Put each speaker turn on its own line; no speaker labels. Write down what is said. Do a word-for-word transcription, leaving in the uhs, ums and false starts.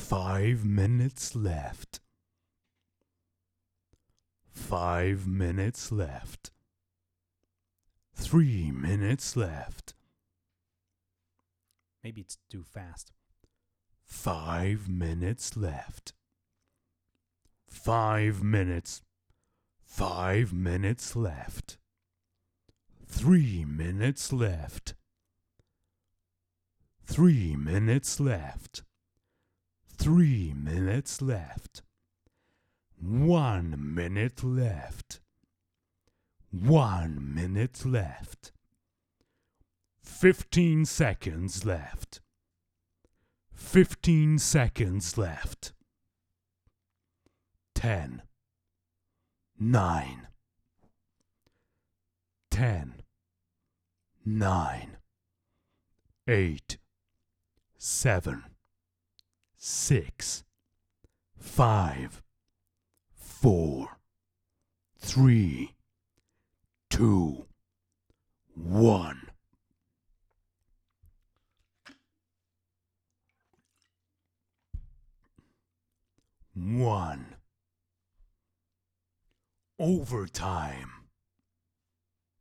Five minutes left. Five minutes left. Three minutes left.
Maybe it's too fast.
Five minutes left. Five minutes. Five minutes left. Three minutes left. Three minutes left. Three minutes left. One minute left. One minute left. Fifteen seconds left. Fifteen seconds left. Ten. Nine. Ten. Nine. Eight. Seven. Six. Five. Four. Three. Two. One. One. Overtime.